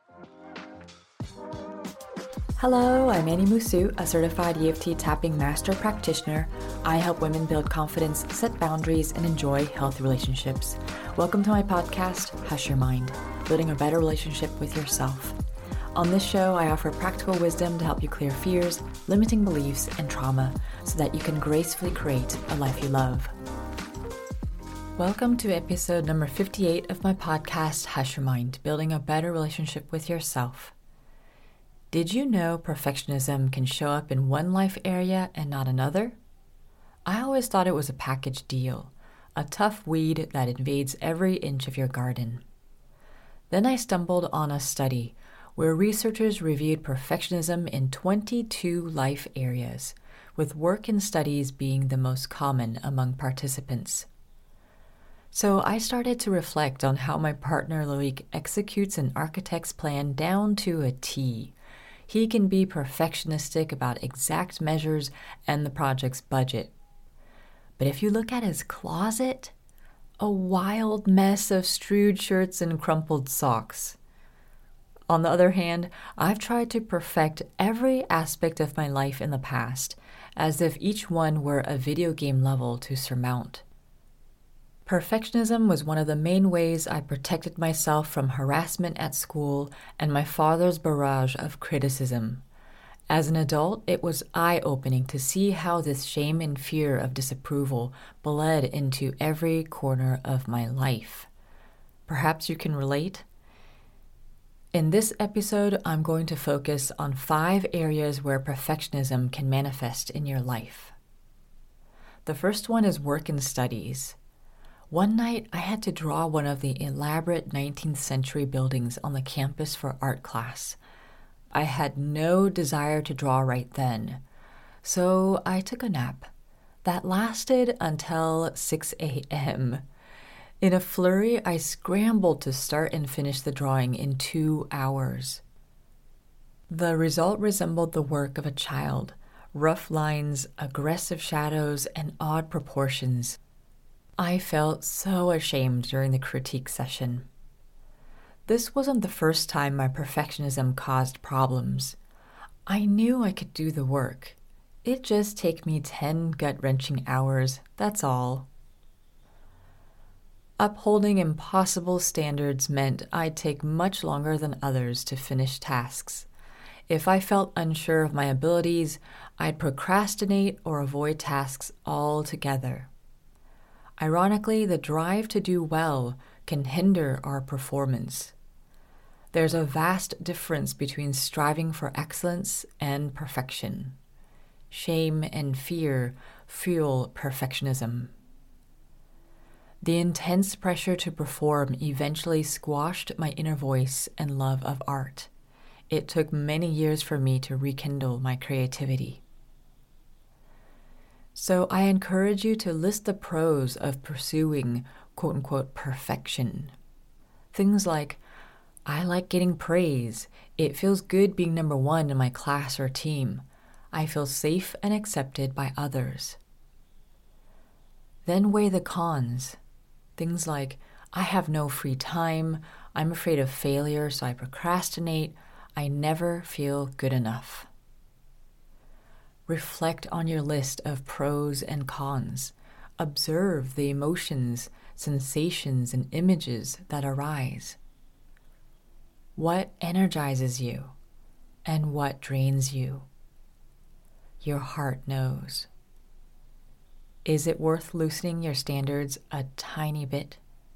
Hello, I'm Annie Musu, a certified EFT tapping master practitioner. I help women build confidence, set boundaries, and enjoy healthy relationships. Welcome to my podcast, Hush Your Mind, building a better relationship with yourself. On this show, I offer practical wisdom to help you clear fears, limiting beliefs, and trauma so that you can gracefully create a life you love. Welcome to episode number 58 of my podcast, Hush Your Mind, building a better relationship with yourself. Did you know perfectionism can show up in one life area and not another? I always thought it was a package deal, a tough weed that invades every inch of your garden. Then I stumbled on a study where researchers reviewed perfectionism in 22 life areas, with work and studies being the most common among participants. So I started to reflect on how my partner Loic executes an architect's plan down to a T. He can be perfectionistic about exact measures and the project's budget. But if you look at his closet, a wild mess of strewed shirts and crumpled socks. On the other hand, I've tried to perfect every aspect of my life in the past, as if each one were a video game level to surmount. Perfectionism was one of the main ways I protected myself from harassment at school and my father's barrage of criticism. As an adult, it was eye-opening to see how this shame and fear of disapproval bled into every corner of my life. Perhaps you can relate? In this episode, I'm going to focus on 5 areas where perfectionism can manifest in your life. The first one is work and studies. One night, I had to draw one of the elaborate 19th century buildings on the campus for art class. I had no desire to draw right then, so I took a nap. That lasted until 6 a.m. In a flurry, I scrambled to start and finish the drawing in 2 hours. The result resembled the work of a child: rough lines, aggressive shadows, and odd proportions. I felt so ashamed during the critique session. This wasn't the first time my perfectionism caused problems. I knew I could do the work. It'd just take me 10 gut-wrenching hours, that's all. Upholding impossible standards meant I'd take much longer than others to finish tasks. If I felt unsure of my abilities, I'd procrastinate or avoid tasks altogether. Ironically, the drive to do well can hinder our performance. There's a vast difference between striving for excellence and perfection. Shame and fear fuel perfectionism. The intense pressure to perform eventually squashed my inner voice and love of art. It took many years for me to rekindle my creativity. So I encourage you to list the pros of pursuing quote-unquote perfection. Things like, I like getting praise. It feels good being number 1 in my class or team. I feel safe and accepted by others. Then weigh the cons. Things like, I have no free time. I'm afraid of failure, so I procrastinate. I never feel good enough. Reflect on your list of pros and cons. Observe the emotions, sensations, and images that arise. What energizes you and what drains you? Your heart knows. Is it worth loosening your standards a tiny bit?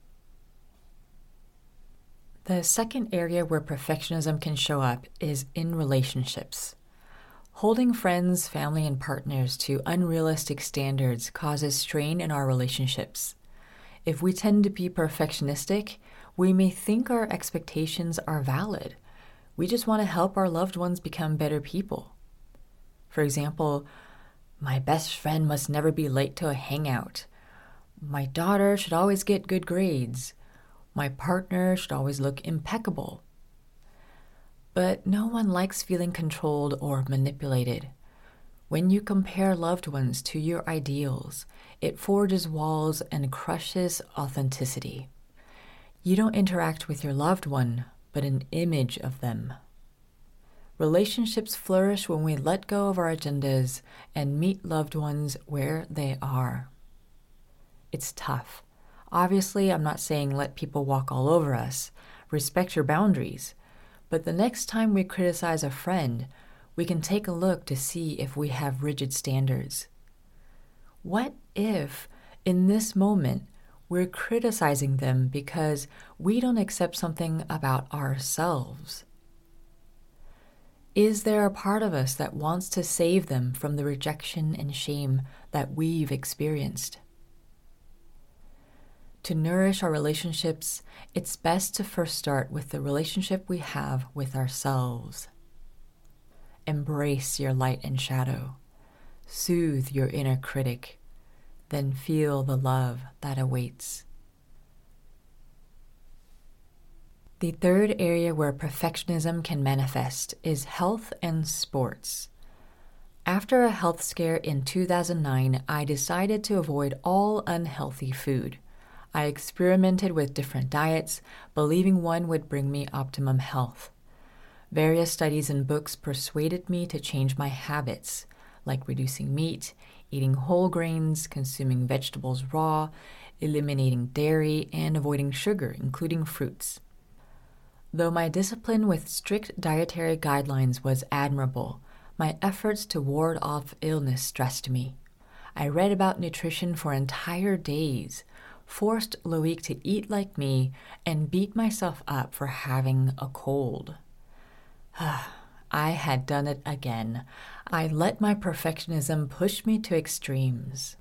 The second area where perfectionism can show up is in relationships. Holding friends, family, and partners to unrealistic standards causes strain in our relationships. If we tend to be perfectionistic, we may think our expectations are valid. We just want to help our loved ones become better people. For example, my best friend must never be late to a hangout. My daughter should always get good grades. My partner should always look impeccable. But no one likes feeling controlled or manipulated. When you compare loved ones to your ideals, it forges walls and crushes authenticity. You don't interact with your loved one, but an image of them. Relationships flourish when we let go of our agendas and meet loved ones where they are. It's tough. Obviously, I'm not saying let people walk all over us. Respect your boundaries. But the next time we criticize a friend, we can take a look to see if we have rigid standards. What if, in this moment, we're criticizing them because we don't accept something about ourselves? Is there a part of us that wants to save them from the rejection and shame that we've experienced? To nourish our relationships, it's best to first start with the relationship we have with ourselves. Embrace your light and shadow. Soothe your inner critic. Then feel the love that awaits. The third area where perfectionism can manifest is health and sports. After a health scare in 2009, I decided to avoid all unhealthy food. I experimented with different diets, believing one would bring me optimum health. Various studies and books persuaded me to change my habits, like reducing meat, eating whole grains, consuming vegetables raw, eliminating dairy, and avoiding sugar, including fruits. Though my discipline with strict dietary guidelines was admirable, my efforts to ward off illness stressed me. I read about nutrition for entire days, forced Loic to eat like me, and beat myself up for having a cold. I had done it again. I let my perfectionism push me to extremes.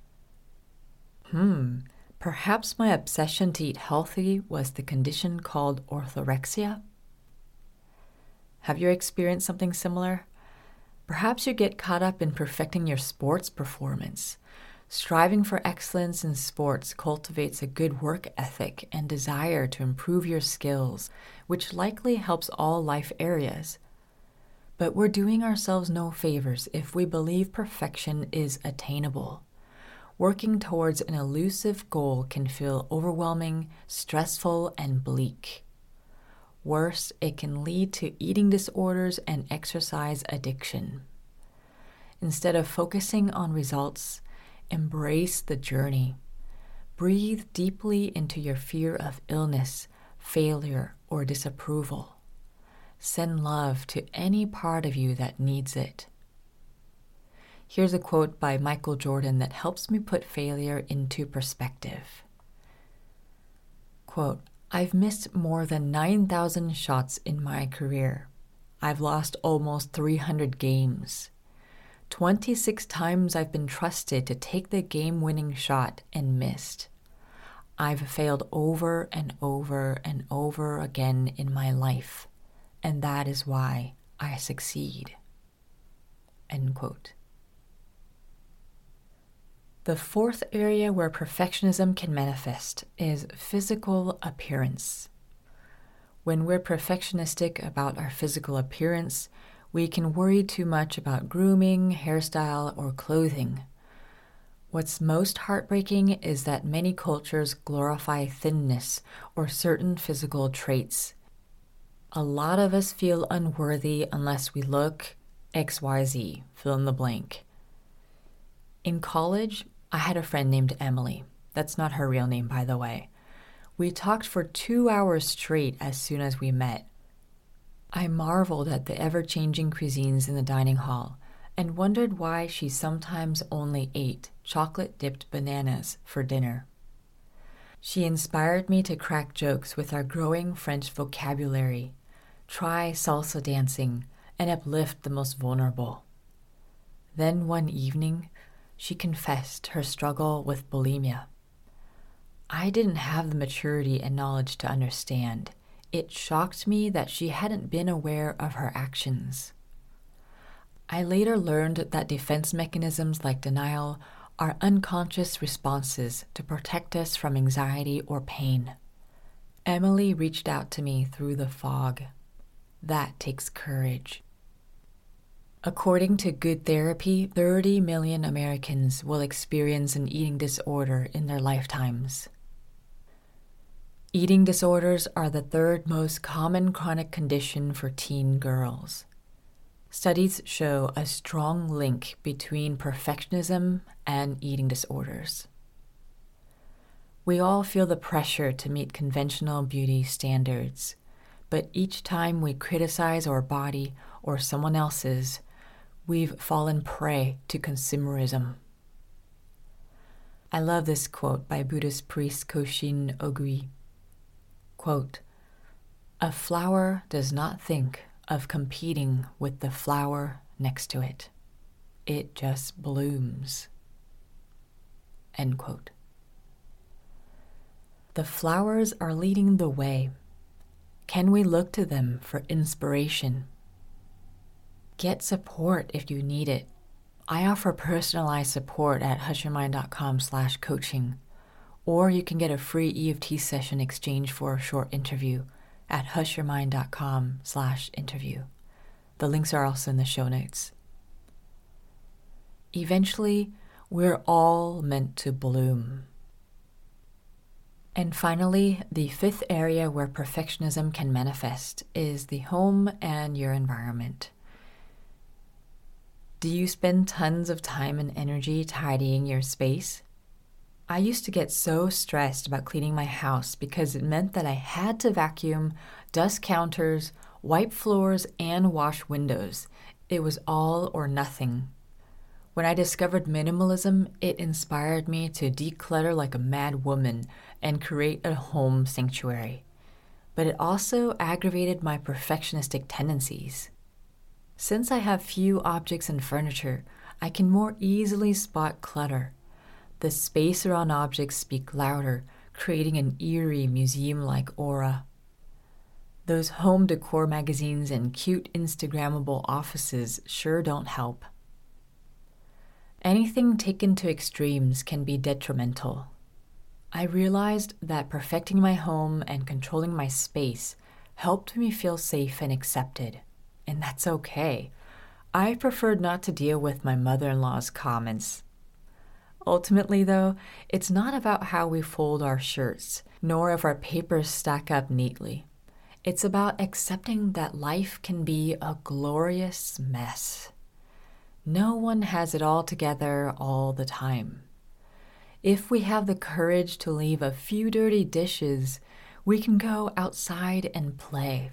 Perhaps my obsession to eat healthy was the condition called orthorexia? Have you experienced something similar? Perhaps you get caught up in perfecting your sports performance. Striving for excellence in sports cultivates a good work ethic and desire to improve your skills, which likely helps all life areas. But we're doing ourselves no favors if we believe perfection is attainable. Working towards an elusive goal can feel overwhelming, stressful, and bleak. Worse, it can lead to eating disorders and exercise addiction. Instead of focusing on results, embrace the journey. Breathe deeply into your fear of illness, failure, or disapproval. Send love to any part of you that needs it. Here's a quote by Michael Jordan that helps me put failure into perspective. Quote, "I've missed more than 9,000 shots in my career. I've lost almost 300 games. 26 times I've been trusted to take the game-winning shot and missed. I've failed over and over and over again in my life, and that is why I succeed." End quote. The fourth area where perfectionism can manifest is physical appearance. When we're perfectionistic about our physical appearance, we can worry too much about grooming, hairstyle, or clothing. What's most heartbreaking is that many cultures glorify thinness or certain physical traits. A lot of us feel unworthy unless we look XYZ, fill in the blank. In college, I had a friend named Emily. That's not her real name, by the way. We talked for 2 hours straight as soon as we met. I marveled at the ever-changing cuisines in the dining hall and wondered why she sometimes only ate chocolate-dipped bananas for dinner. She inspired me to crack jokes with our growing French vocabulary, try salsa dancing, and uplift the most vulnerable. Then one evening, she confessed her struggle with bulimia. I didn't have the maturity and knowledge to understand. It shocked me that she hadn't been aware of her actions. I later learned that defense mechanisms like denial are unconscious responses to protect us from anxiety or pain. Emily reached out to me through the fog. That takes courage. According to Good Therapy, 30 million Americans will experience an eating disorder in their lifetimes. Eating disorders are the third most common chronic condition for teen girls. Studies show a strong link between perfectionism and eating disorders. We all feel the pressure to meet conventional beauty standards, but each time we criticize our body or someone else's, we've fallen prey to consumerism. I love this quote by Buddhist priest Koshin Ogui. Quote, "A flower does not think of competing with the flower next to it. It just blooms." End quote. The flowers are leading the way. Can we look to them for inspiration? Get support if you need it. I offer personalized support at hushyourmind.com/coaching, or you can get a free EFT session exchange for a short interview at hushyourmind.com/interview. The links are also in the show notes. Eventually, we're all meant to bloom. And finally, the fifth area where perfectionism can manifest is the home and your environment. Do you spend tons of time and energy tidying your space? I used to get so stressed about cleaning my house because it meant that I had to vacuum, dust counters, wipe floors, and wash windows. It was all or nothing. When I discovered minimalism, it inspired me to declutter like a mad woman and create a home sanctuary. But it also aggravated my perfectionistic tendencies. Since I have few objects and furniture, I can more easily spot clutter. The space around objects speak louder, creating an eerie museum-like aura. Those home decor magazines and cute Instagrammable offices sure don't help. Anything taken to extremes can be detrimental. I realized that perfecting my home and controlling my space helped me feel safe and accepted. And that's okay. I preferred not to deal with my mother-in-law's comments. Ultimately, though, it's not about how we fold our shirts, nor if our papers stack up neatly. It's about accepting that life can be a glorious mess. No one has it all together all the time. If we have the courage to leave a few dirty dishes, we can go outside and play.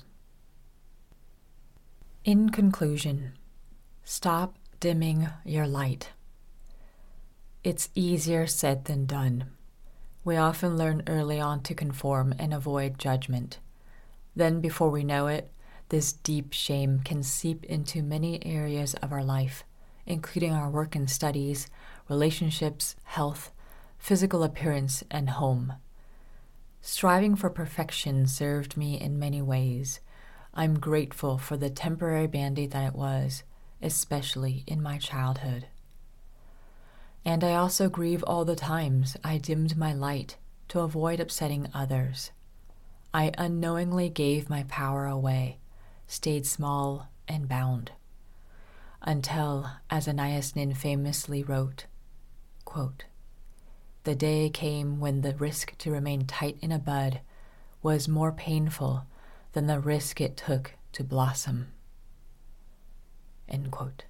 In conclusion, stop dimming your light. It's easier said than done. We often learn early on to conform and avoid judgment. Then, before we know it, this deep shame can seep into many areas of our life, including our work and studies, relationships, health, physical appearance, and home. Striving for perfection served me in many ways. I'm grateful for the temporary band-aid that it was, especially in my childhood. And I also grieve all the times I dimmed my light to avoid upsetting others. I unknowingly gave my power away, stayed small and bound. Until, as Anais Nin famously wrote, quote, "The day came when the risk to remain tight in a bud was more painful than the risk it took to blossom." End quote.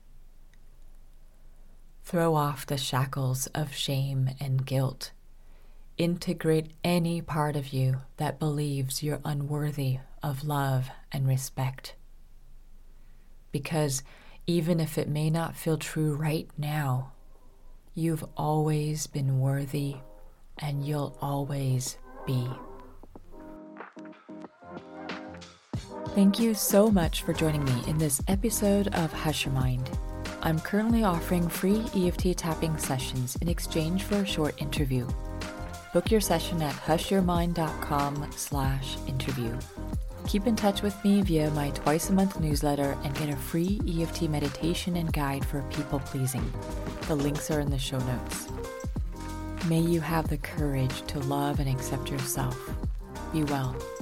Throw off the shackles of shame and guilt. Integrate any part of you that believes you're unworthy of love and respect. Because even if it may not feel true right now, you've always been worthy and you'll always be. Thank you so much for joining me in this episode of Hush Your Mind. I'm currently offering free EFT tapping sessions in exchange for a short interview. Book your session at hushyourmind.com/interview. Keep in touch with me via my twice-a-month newsletter and get a free EFT meditation and guide for people-pleasing. The links are in the show notes. May you have the courage to love and accept yourself. Be well.